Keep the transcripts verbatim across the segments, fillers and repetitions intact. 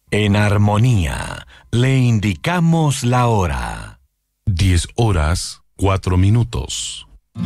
En armonía, le indicamos la hora. Diez horas, cuatro minutos.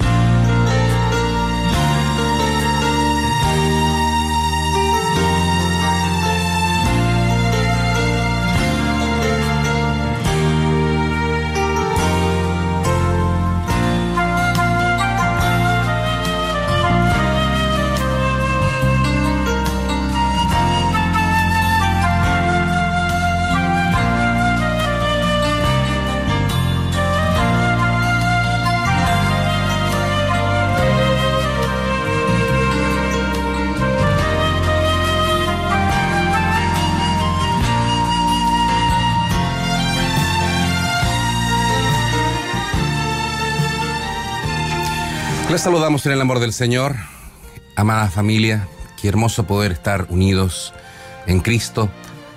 Les saludamos en el amor del Señor, amada familia. Qué hermoso poder estar unidos en Cristo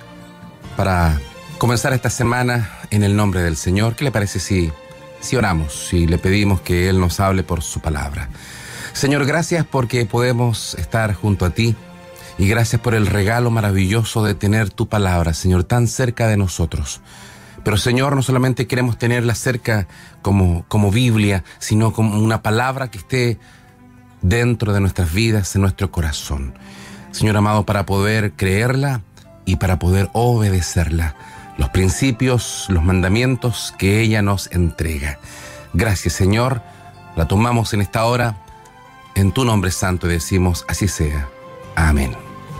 para comenzar esta semana en el nombre del Señor. ¿Qué le parece si, si oramos, si le pedimos que Él nos hable por su palabra? Señor, gracias porque podemos estar junto a ti y gracias por el regalo maravilloso de tener tu palabra, Señor, tan cerca de nosotros. Pero, Señor, no solamente queremos tenerla cerca como, como Biblia, sino como una palabra que esté dentro de nuestras vidas, en nuestro corazón. Señor amado, para poder creerla y para poder obedecerla. Los principios, los mandamientos que ella nos entrega. Gracias, Señor. La tomamos en esta hora. En tu nombre santo decimos, así sea. Amén.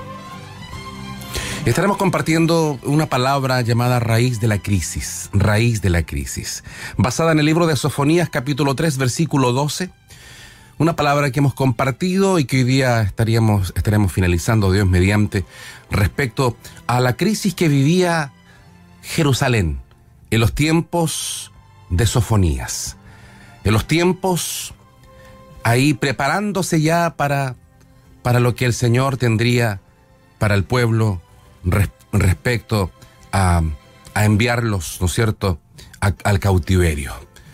Estaremos compartiendo una palabra llamada raíz de la crisis, raíz de la crisis, basada en el libro de Sofonías, capítulo tres, versículo doce. Una palabra que hemos compartido y que hoy día estaríamos, estaremos finalizando, Dios mediante, respecto a la crisis que vivía Jerusalén en los tiempos de Sofonías, en los tiempos ahí preparándose ya para, para lo que el Señor tendría para el pueblo respecto a, a enviarlos, ¿no es cierto?, a, al cautiverio.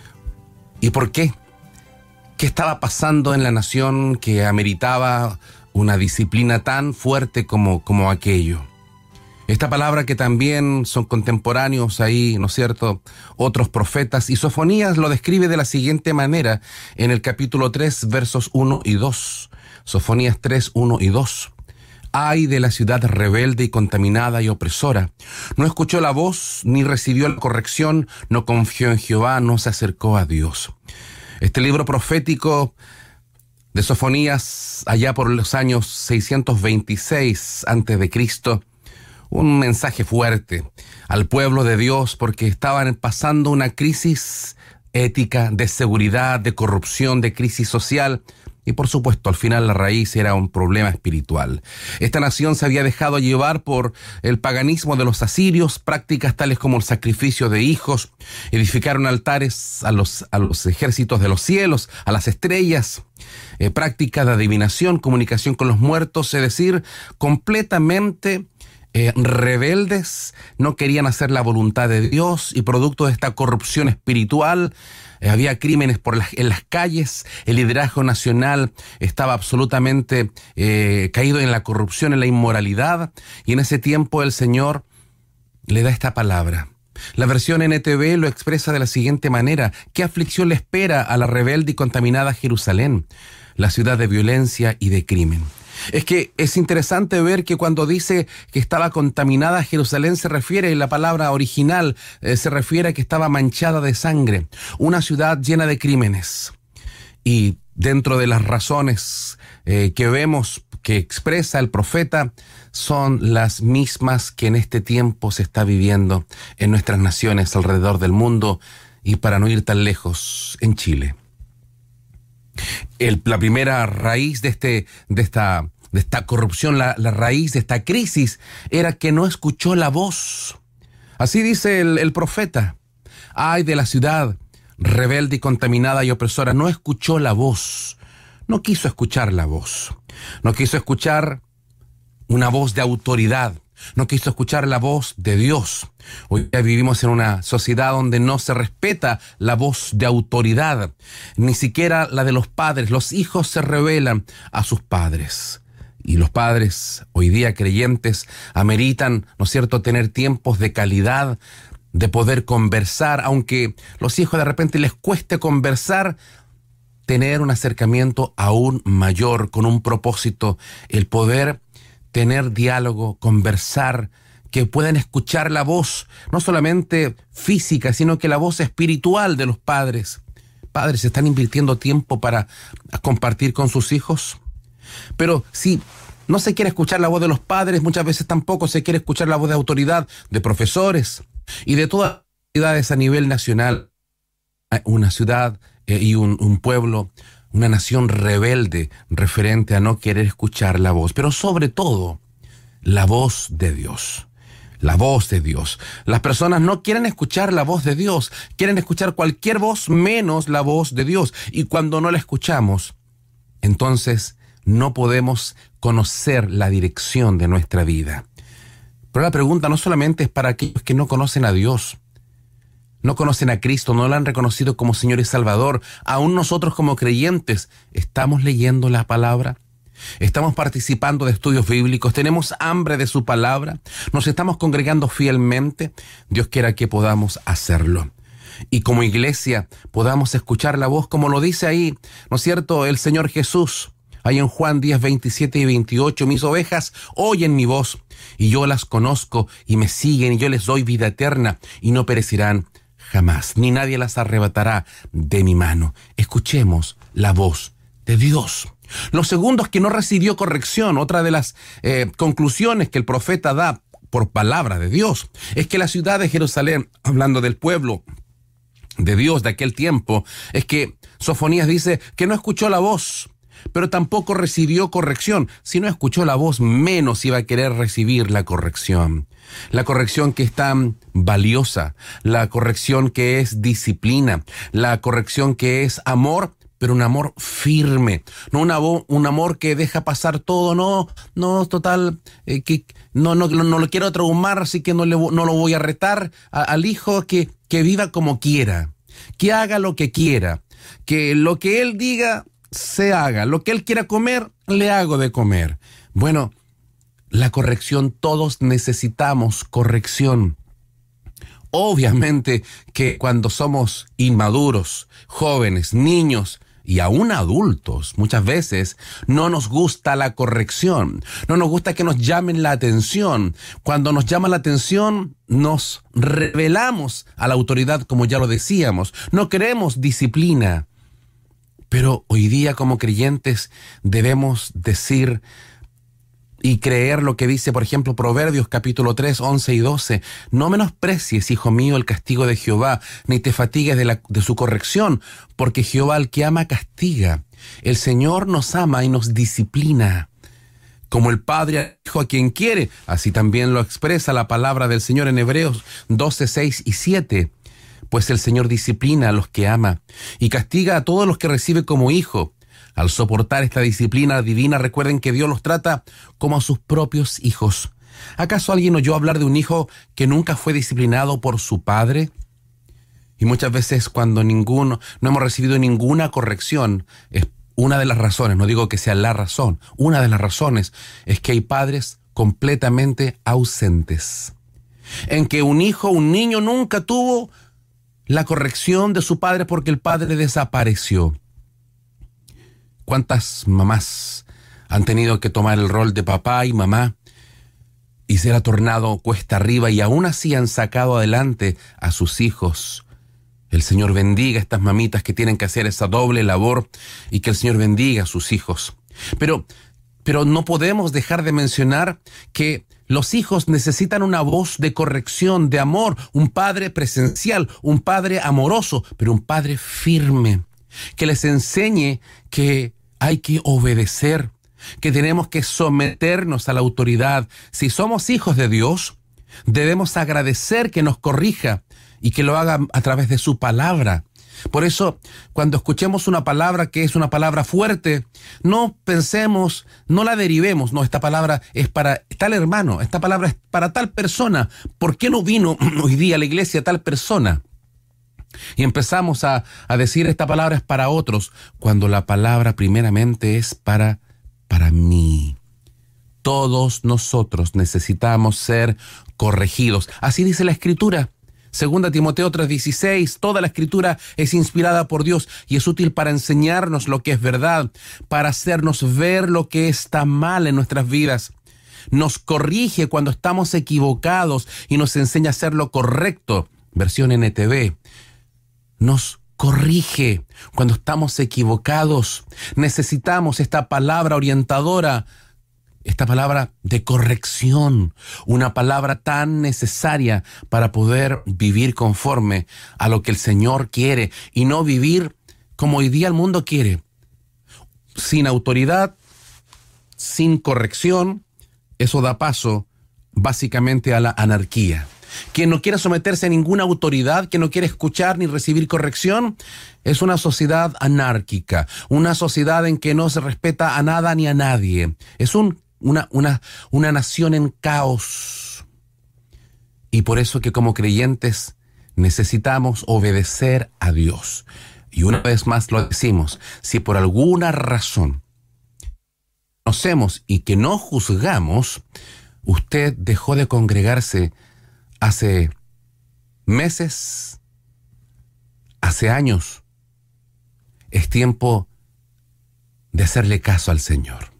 ¿Y por qué? ¿Qué estaba pasando en la nación que ameritaba una disciplina tan fuerte como, como aquello? Esta palabra que también son contemporáneos ahí, ¿no es cierto?, otros profetas, y Sofonías lo describe de la siguiente manera en el capítulo tres, versos uno y dos. Sofonías tres, uno y dos. Ay de la ciudad rebelde y contaminada y opresora. No escuchó la voz, ni recibió la corrección, no confió en Jehová, no se acercó a Dios. Este libro profético de Sofonías, allá por los años seiscientos veintiséis antes de Cristo, un mensaje fuerte al pueblo de Dios porque estaban pasando una crisis ética, de seguridad, de corrupción, de crisis social. Y por supuesto, al final la raíz era un problema espiritual. Esta nación se había dejado llevar por el paganismo de los asirios, prácticas tales como el sacrificio de hijos, edificaron altares a los, a los ejércitos de los cielos, a las estrellas, eh, práctica de adivinación, comunicación con los muertos, es decir, completamente eh, rebeldes, no querían hacer la voluntad de Dios y producto de esta corrupción espiritual, había crímenes por las, en las calles, el liderazgo nacional estaba absolutamente eh, caído en la corrupción, en la inmoralidad, y en ese tiempo el Señor le da esta palabra. La versión N T V lo expresa de la siguiente manera: ¿qué aflicción le espera a la rebelde y contaminada Jerusalén, la ciudad de violencia y de crimen? Es que es interesante ver que cuando dice que estaba contaminada Jerusalén se refiere, la palabra original eh, se refiere a que estaba manchada de sangre, una ciudad llena de crímenes. Y dentro de las razones eh, que vemos que expresa el profeta son las mismas que en este tiempo se está viviendo en nuestras naciones alrededor del mundo y, para no ir tan lejos, en Chile. El, la primera raíz de, este, de, esta, de esta corrupción, la, la raíz de esta crisis, era que no escuchó la voz. Así dice el, el profeta. Ay de la ciudad rebelde y contaminada y opresora, no escuchó la voz. No quiso escuchar la voz. No quiso escuchar una voz de autoridad. No quiso escuchar la voz de Dios. Hoy día vivimos en una sociedad donde no se respeta la voz de autoridad, ni siquiera la de los padres. Los hijos se rebelan a sus padres. Y los padres, hoy día creyentes, ameritan, ¿no es cierto?, tener tiempos de calidad, de poder conversar, aunque los hijos de repente les cueste conversar, tener un acercamiento aún mayor, con un propósito, el poder tener diálogo, conversar, que puedan escuchar la voz, no solamente física, sino que la voz espiritual de los padres. Padres, ¿están invirtiendo tiempo para compartir con sus hijos? Pero si no se quiere escuchar la voz de los padres, muchas veces tampoco se quiere escuchar la voz de autoridad, de profesores y de todas las autoridades a nivel nacional. Una ciudad eh, y un, un pueblo, una nación rebelde referente a no querer escuchar la voz, pero sobre todo la voz de Dios. La voz de Dios. Las personas no quieren escuchar la voz de Dios, quieren escuchar cualquier voz menos la voz de Dios. Y cuando no la escuchamos, entonces no podemos conocer la dirección de nuestra vida. Pero la pregunta no solamente es para aquellos que no conocen a Dios, no conocen a Cristo, no lo han reconocido como Señor y Salvador. Aún nosotros como creyentes, ¿estamos leyendo la palabra? ¿Estamos participando de estudios bíblicos? ¿Tenemos hambre de su palabra? ¿Nos estamos congregando fielmente? Dios quiera que podamos hacerlo. Y como iglesia podamos escuchar la voz, como lo dice ahí, ¿no es cierto?, el Señor Jesús. Ahí en Juan diez, veintisiete y veintiocho, mis ovejas oyen mi voz, y yo las conozco, y me siguen, y yo les doy vida eterna, y no perecerán jamás, ni nadie las arrebatará de mi mano. Escuchemos la voz de Dios. Lo segundo es que no recibió corrección. Otra de las eh, conclusiones que el profeta da por palabra de Dios es que la ciudad de Jerusalén, hablando del pueblo de Dios de aquel tiempo, es que Sofonías dice que no escuchó la voz, pero tampoco recibió corrección. Si no escuchó la voz, menos iba a querer recibir la corrección. La corrección que es tan valiosa, la corrección que es disciplina, la corrección que es amor, pero un amor firme, no una vo- un amor que deja pasar todo, no, no, total, eh, que no, no, no, no lo quiero traumar, así que no, le, no lo voy a retar a, al hijo, que, que viva como quiera, que haga lo que quiera, que lo que él diga se haga, lo que él quiera comer, le hago de comer. Bueno, la corrección, todos necesitamos corrección. Obviamente que cuando somos inmaduros, jóvenes, niños y aún adultos, muchas veces no nos gusta la corrección, no nos gusta que nos llamen la atención. Cuando nos llama la atención, nos rebelamos a la autoridad, como ya lo decíamos. No queremos disciplina. Pero hoy día, como creyentes, debemos decir y creer lo que dice, por ejemplo, Proverbios capítulo tres, once y doce. No menosprecies, hijo mío, el castigo de Jehová, ni te fatigues de, la, de su corrección, porque Jehová al que ama castiga. El Señor nos ama y nos disciplina. Como el padre al hijo a quien quiere, así también lo expresa la palabra del Señor en Hebreos doce, seis y siete. Pues el Señor disciplina a los que ama y castiga a todos los que recibe como hijo. Al soportar esta disciplina divina, recuerden que Dios los trata como a sus propios hijos. ¿Acaso alguien oyó hablar de un hijo que nunca fue disciplinado por su padre? Y muchas veces cuando ninguno, no hemos recibido ninguna corrección, es una de las razones, no digo que sea la razón, una de las razones es que hay padres completamente ausentes. En que un hijo, un niño nunca tuvo la corrección de su padre porque el padre desapareció. ¿Cuántas mamás han tenido que tomar el rol de papá y mamá y se ha tornado cuesta arriba y aún así han sacado adelante a sus hijos? El Señor bendiga a estas mamitas que tienen que hacer esa doble labor y que el Señor bendiga a sus hijos. Pero, pero no podemos dejar de mencionar que los hijos necesitan una voz de corrección, de amor, un padre presencial, un padre amoroso, pero un padre firme, que les enseñe que hay que obedecer, que tenemos que someternos a la autoridad. Si somos hijos de Dios, debemos agradecer que nos corrija y que lo haga a través de su palabra. Por eso, cuando escuchemos una palabra que es una palabra fuerte, no pensemos, no la derivemos. No, esta palabra es para tal hermano, esta palabra es para tal persona. ¿Por qué no vino hoy día a la iglesia tal persona? Y empezamos a, a decir esta palabra es para otros, cuando la palabra primeramente es para, para mí. Todos nosotros necesitamos ser corregidos. Así dice la Escritura. Segunda Timoteo tres dieciséis, toda la Escritura es inspirada por Dios y es útil para enseñarnos lo que es verdad, para hacernos ver lo que está mal en nuestras vidas. Nos corrige cuando estamos equivocados y nos enseña a hacer lo correcto. Versión N T V. Nos corrige cuando estamos equivocados. Necesitamos esta palabra orientadora, esta palabra de corrección, una palabra tan necesaria para poder vivir conforme a lo que el Señor quiere y no vivir como hoy día el mundo quiere, sin autoridad, sin corrección. Eso da paso básicamente a la anarquía. Quien no quiere someterse a ninguna autoridad, quien no quiere escuchar ni recibir corrección, es una sociedad anárquica, una sociedad en que no se respeta a nada ni a nadie. Es un, una, una, una nación en caos. Y por eso que como creyentes necesitamos obedecer a Dios. Y una vez más lo decimos, si por alguna razón conocemos y que no juzgamos, usted dejó de congregarse hace meses, hace años. Es tiempo de hacerle caso al Señor.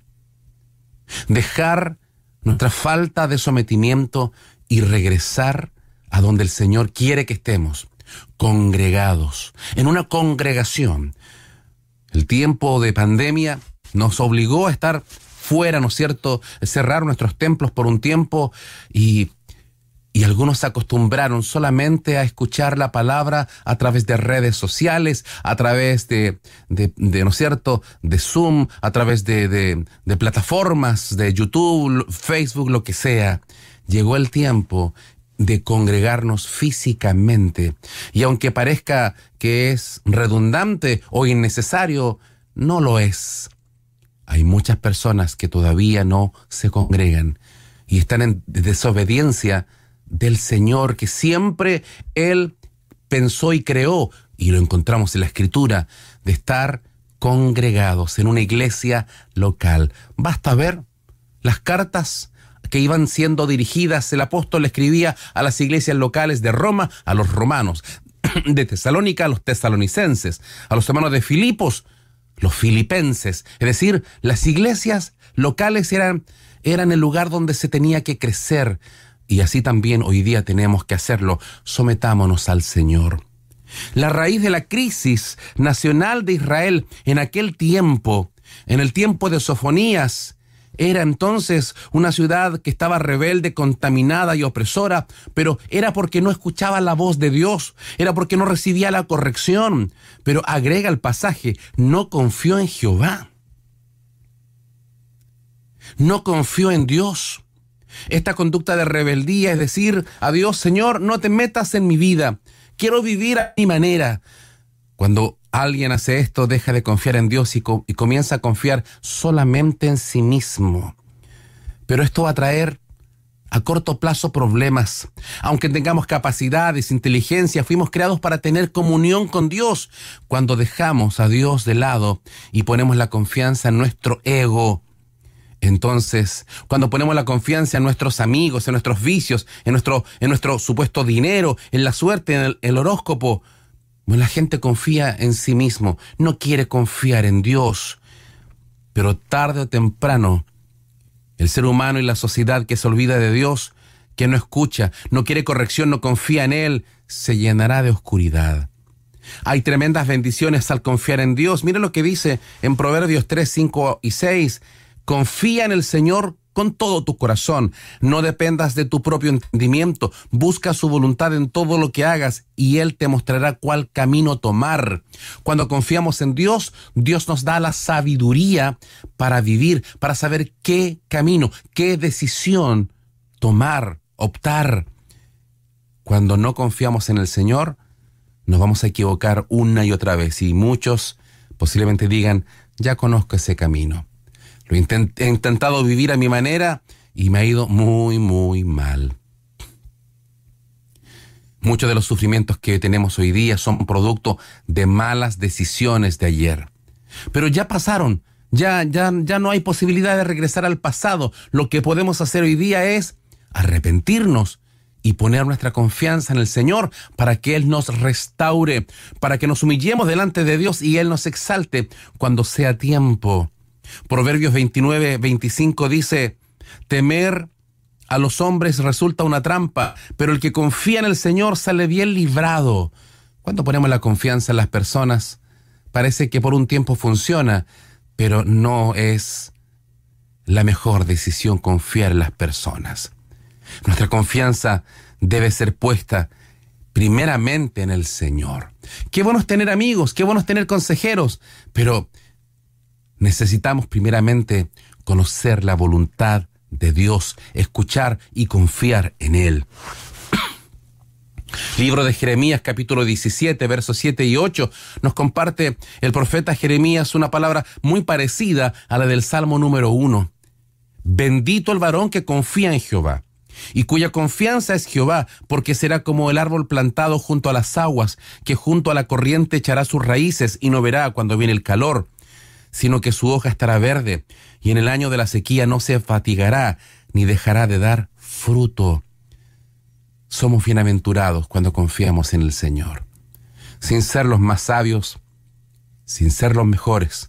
Dejar nuestra falta de sometimiento y regresar a donde el Señor quiere que estemos, congregados, en una congregación. El tiempo de pandemia nos obligó a estar fuera, ¿no es cierto? Cerrar nuestros templos por un tiempo y, y algunos se acostumbraron solamente a escuchar la palabra a través de redes sociales, a través de, de, de ¿no es cierto?, de Zoom, a través de, de, de plataformas, de YouTube, Facebook, lo que sea. Llegó el tiempo de congregarnos físicamente. Y aunque parezca que es redundante o innecesario, no lo es. Hay muchas personas que todavía no se congregan y están en desobediencia del Señor, que siempre Él pensó y creó, y lo encontramos en la Escritura, de estar congregados en una iglesia local. Basta ver las cartas que iban siendo dirigidas. El apóstol escribía a las iglesias locales de Roma, a los romanos, de Tesalónica, a los tesalonicenses, a los hermanos de Filipos, los filipenses. Es decir, las iglesias locales eran, eran el lugar donde se tenía que crecer, y así también hoy día tenemos que hacerlo. Sometámonos al Señor. La raíz de la crisis nacional de Israel en aquel tiempo, en el tiempo de Sofonías, era entonces una ciudad que estaba rebelde, contaminada y opresora, pero era porque no escuchaba la voz de Dios, era porque no recibía la corrección. Pero agrega el pasaje, no confió en Jehová, no confió en Dios. Esta conducta de rebeldía es decir a Dios: Señor, no te metas en mi vida, quiero vivir a mi manera. Cuando alguien hace esto, deja de confiar en Dios y, co- y comienza a confiar solamente en sí mismo. Pero esto va a traer a corto plazo problemas. Aunque tengamos capacidades, inteligencia, fuimos creados para tener comunión con Dios. Cuando dejamos a Dios de lado y ponemos la confianza en nuestro ego, entonces, cuando ponemos la confianza en nuestros amigos, en nuestros vicios, en nuestro, en nuestro supuesto dinero, en la suerte, en el, el horóscopo, bueno, la gente confía en sí mismo, no quiere confiar en Dios. Pero tarde o temprano, el ser humano y la sociedad que se olvida de Dios, que no escucha, no quiere corrección, no confía en Él, se llenará de oscuridad. Hay tremendas bendiciones al confiar en Dios. Mira lo que dice en Proverbios tres, cinco y seis. Confía en el Señor con todo tu corazón. No dependas de tu propio entendimiento. Busca su voluntad en todo lo que hagas y Él te mostrará cuál camino tomar. Cuando confiamos en Dios, Dios nos da la sabiduría para vivir, para saber qué camino, qué decisión tomar, optar. Cuando no confiamos en el Señor, nos vamos a equivocar una y otra vez. Y muchos posiblemente digan: ya conozco ese camino. Lo he intentado vivir a mi manera y me ha ido muy, muy mal. Muchos de los sufrimientos que tenemos hoy día son producto de malas decisiones de ayer. Pero ya pasaron, Ya, ya, ya no hay posibilidad de regresar al pasado. Lo que podemos hacer hoy día es arrepentirnos y poner nuestra confianza en el Señor para que Él nos restaure, para que nos humillemos delante de Dios y Él nos exalte cuando sea tiempo. Proverbios veintinueve, veinticinco dice, temer a los hombres resulta una trampa, pero el que confía en el Señor sale bien librado. Cuando ponemos la confianza en las personas, parece que por un tiempo funciona, pero no es la mejor decisión confiar en las personas. Nuestra confianza debe ser puesta primeramente en el Señor. Qué bueno es tener amigos, qué bueno es tener consejeros, pero necesitamos primeramente conocer la voluntad de Dios, escuchar y confiar en Él. Libro de Jeremías, capítulo diecisiete, versos siete y ocho, nos comparte el profeta Jeremías una palabra muy parecida a la del Salmo número uno. Bendito el varón que confía en Jehová, y cuya confianza es Jehová, porque será como el árbol plantado junto a las aguas, que junto a la corriente echará sus raíces y no verá cuando viene el calor, sino que su hoja estará verde, y en el año de la sequía no se fatigará, ni dejará de dar fruto. Somos bienaventurados cuando confiamos en el Señor, sin ser los más sabios, sin ser los mejores.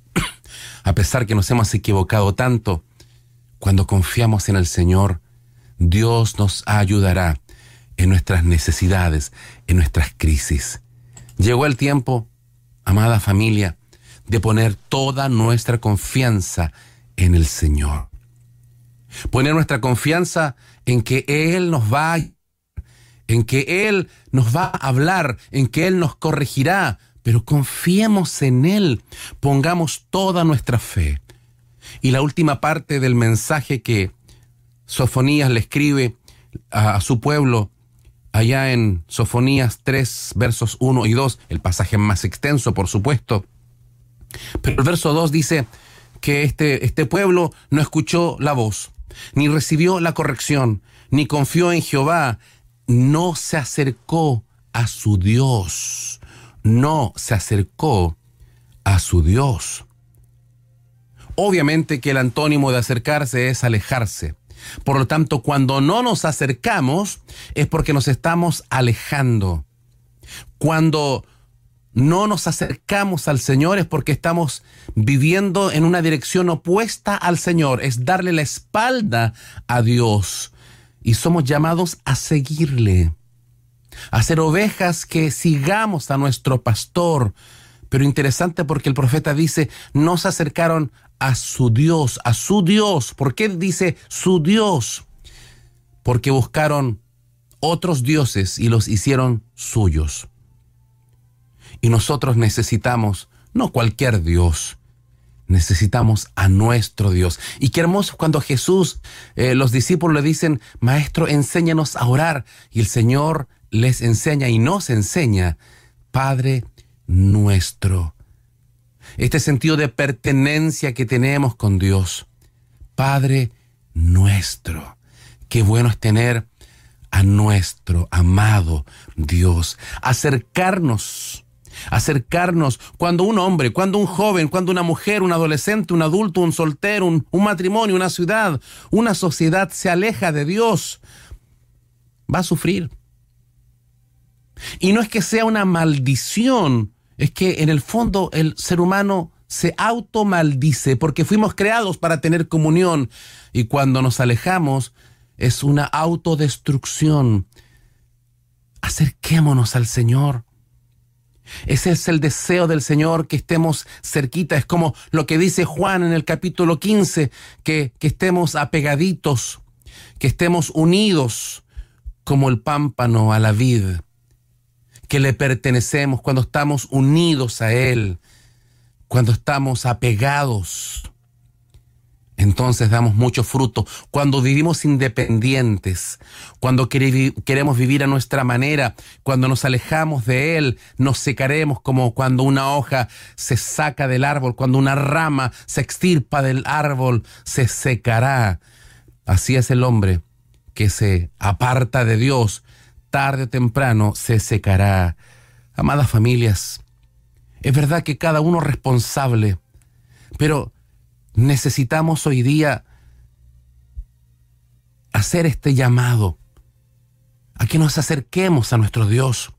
A pesar que nos hemos equivocado tanto, cuando confiamos en el Señor, Dios nos ayudará en nuestras necesidades, en nuestras crisis. Llegó el tiempo, amada familia, de poner toda nuestra confianza en el Señor. Poner nuestra confianza en que Él nos va a en que Él nos va a hablar, en que Él nos corregirá, pero confiemos en Él, pongamos toda nuestra fe. Y la última parte del mensaje que Sofonías le escribe a, a su pueblo, allá en Sofonías tres, versos uno y dos, el pasaje más extenso, por supuesto, pero el verso dos dice que este, este pueblo no escuchó la voz, ni recibió la corrección, ni confió en Jehová, no se acercó a su Dios, no se acercó a su Dios. Obviamente que el antónimo de acercarse es alejarse. Por lo tanto, cuando no nos acercamos es porque nos estamos alejando. Cuando no nos acercamos al Señor es porque estamos viviendo en una dirección opuesta al Señor, es darle la espalda a Dios. Y somos llamados a seguirle, a ser ovejas que sigamos a nuestro pastor. Pero interesante porque el profeta dice, no se acercaron a su Dios, a su Dios. ¿Por qué dice su Dios? Porque buscaron otros dioses y los hicieron suyos. Y nosotros necesitamos, no cualquier Dios, necesitamos a nuestro Dios. Y qué hermoso cuando Jesús, eh, los discípulos le dicen, Maestro, enséñanos a orar. Y el Señor les enseña y nos enseña, Padre nuestro. Este sentido de pertenencia que tenemos con Dios. Padre nuestro. Qué bueno es tener a nuestro amado Dios. Acercarnos. Acercarnos cuando un hombre, cuando un joven, cuando una mujer, un adolescente, un adulto, un soltero, un, un matrimonio, una ciudad, una sociedad se aleja de Dios, va a sufrir. Y no es que sea una maldición, es que en el fondo el ser humano se automaldice porque fuimos creados para tener comunión y cuando nos alejamos es una autodestrucción. Acerquémonos al Señor. Ese es el deseo del Señor, que estemos cerquita. Es como lo que dice Juan en el capítulo quince, que, que estemos apegaditos, que estemos unidos como el pámpano a la vid, que le pertenecemos cuando estamos unidos a Él, cuando estamos apegados. Entonces damos mucho fruto. Cuando vivimos independientes, cuando queremos vivir a nuestra manera, cuando nos alejamos de Él, nos secaremos como cuando una hoja se saca del árbol, cuando una rama se extirpa del árbol, se secará. Así es el hombre que se aparta de Dios, tarde o temprano se secará. Amadas familias, es verdad que cada uno es responsable Pero necesitamos hoy día hacer este llamado a que nos acerquemos a nuestro Dios.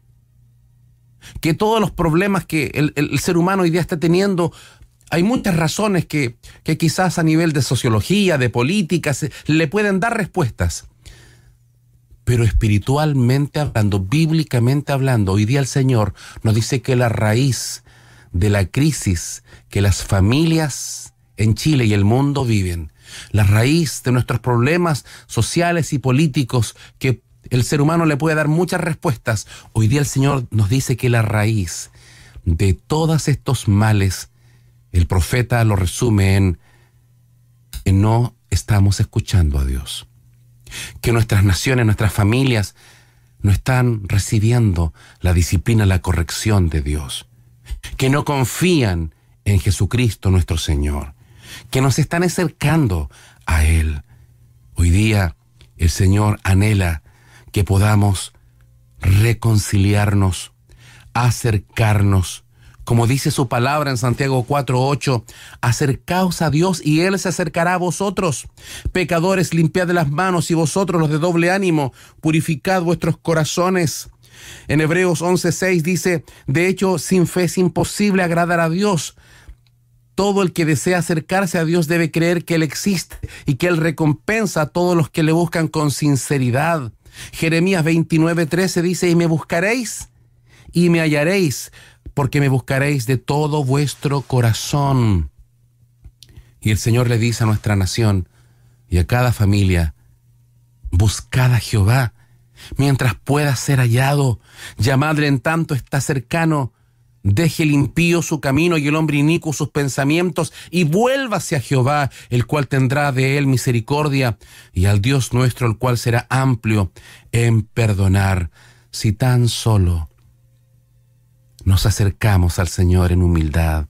Que todos los problemas que el, el, el ser humano hoy día está teniendo, hay muchas razones que, que quizás a nivel de sociología, de política, se, le pueden dar respuestas. Pero espiritualmente hablando, bíblicamente hablando, hoy día el Señor nos dice que la raíz de la crisis que las familias en Chile y el mundo viven, la raíz de nuestros problemas sociales y políticos que el ser humano le puede dar muchas respuestas, hoy día el Señor nos dice que la raíz de todos estos males, el profeta lo resume en que no estamos escuchando a Dios. Que nuestras naciones, nuestras familias no están recibiendo la disciplina, la corrección de Dios. Que no confían en Jesucristo nuestro Señor. Que nos están acercando a Él. Hoy día el Señor anhela que podamos reconciliarnos, acercarnos. Como dice su palabra en Santiago cuatro ocho, acercaos a Dios y Él se acercará a vosotros. Pecadores, limpiad las manos, y vosotros los de doble ánimo, purificad vuestros corazones. En Hebreos once seis dice, de hecho, sin fe es imposible agradar a Dios. Todo el que desea acercarse a Dios debe creer que Él existe y que Él recompensa a todos los que le buscan con sinceridad. Jeremías veintinueve trece dice, y me buscaréis y me hallaréis, porque me buscaréis de todo vuestro corazón. Y el Señor le dice a nuestra nación y a cada familia, buscad a Jehová mientras pueda ser hallado, llamadle en tanto está cercano. Deje el impío su camino y el hombre inicuo sus pensamientos, y vuélvase a Jehová, el cual tendrá de él misericordia, y al Dios nuestro, el cual será amplio en perdonar. Si tan solo nos acercamos al Señor en humildad,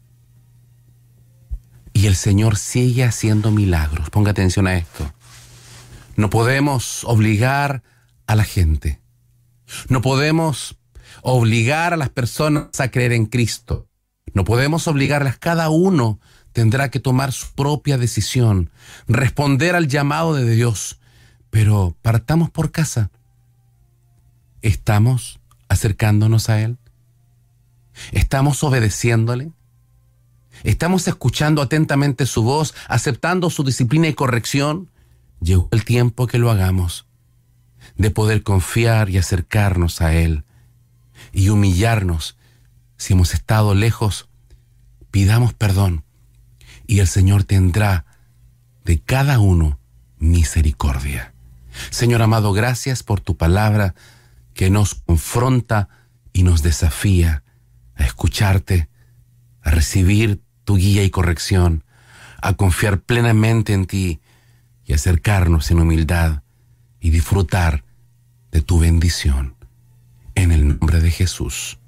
y el Señor sigue haciendo milagros. Ponga atención a esto. No podemos obligar a la gente. No podemos obligar a las personas a creer en Cristo. No podemos obligarlas. Cada uno tendrá que tomar su propia decisión, responder al llamado de Dios. Pero partamos por casa. ¿Estamos acercándonos a Él? ¿Estamos obedeciéndole? ¿Estamos escuchando atentamente su voz, aceptando su disciplina y corrección? Llegó el tiempo que lo hagamos, de poder confiar y acercarnos a Él y humillarnos. Si hemos estado lejos, pidamos perdón y el Señor tendrá de cada uno misericordia. Señor amado, gracias por tu palabra que nos confronta y nos desafía a escucharte, a recibir tu guía y corrección, a confiar plenamente en ti y acercarnos en humildad y disfrutar de tu bendición. En el nombre de Jesús.